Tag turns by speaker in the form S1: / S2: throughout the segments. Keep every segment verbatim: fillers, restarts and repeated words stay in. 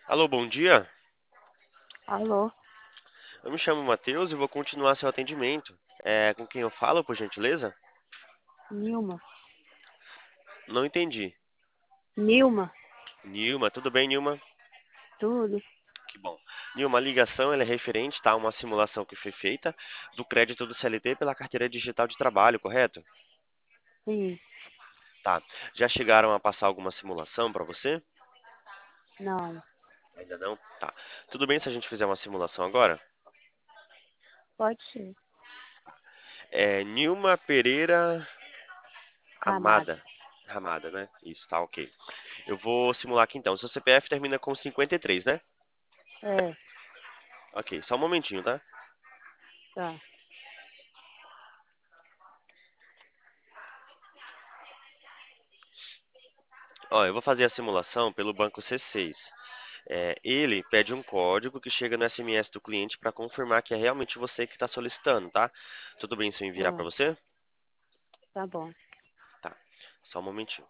S1: Alô, bom dia.
S2: Alô,
S1: Eu me chamo Matheus e vou continuar seu atendimento. É com quem eu falo, por gentileza?
S2: Nilma.
S1: Não entendi.
S2: Nilma,
S1: Nilma, tudo bem, Nilma?
S2: tudo?
S1: Que bom. Nilma, a ligação ela é referente, tá, a uma simulação que foi feita do crédito do C L T pela carteira digital de trabalho, correto?
S2: Sim,
S1: Tá. Já chegaram a passar alguma simulação para você?
S2: não,
S1: Ainda não? Tá. Tudo bem se a gente fizer uma simulação agora?
S2: pode ser.
S1: É Nilma Pereira
S2: Ramada.
S1: Amada. Ramada, né? Isso, tá, ok. Eu vou simular aqui então. Seu C P F termina com cinquenta e três, né?
S2: É,
S1: Ok, só um momentinho, tá?
S2: tá.
S1: Ó, eu vou fazer a simulação pelo banco C seis. É, ele pede um código que chega no S M S do cliente para confirmar que é realmente você que está solicitando, tá? Tudo bem se eu enviar para
S2: Ah,
S1: você?
S2: tá bom.
S1: Tá, só um momentinho.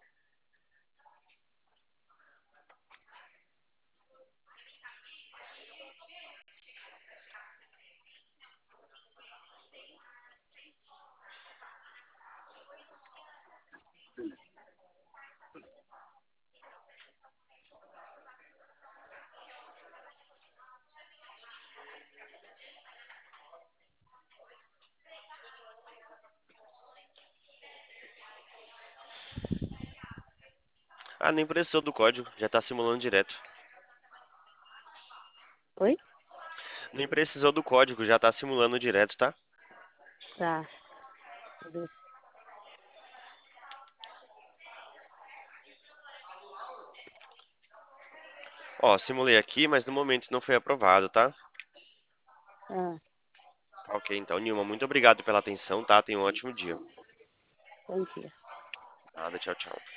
S1: Ah, nem precisou do código, já está simulando direto.
S2: Oi?
S1: Nem precisou do código, já está simulando direto, tá?
S2: Tá. Tudo.
S1: Ó, simulei aqui, mas no momento não foi aprovado, tá?
S2: Ah,
S1: Ok, então, Nilma, muito obrigado pela atenção, tá? Tenha um ótimo dia.
S2: bom dia.
S1: Nada, tchau, tchau.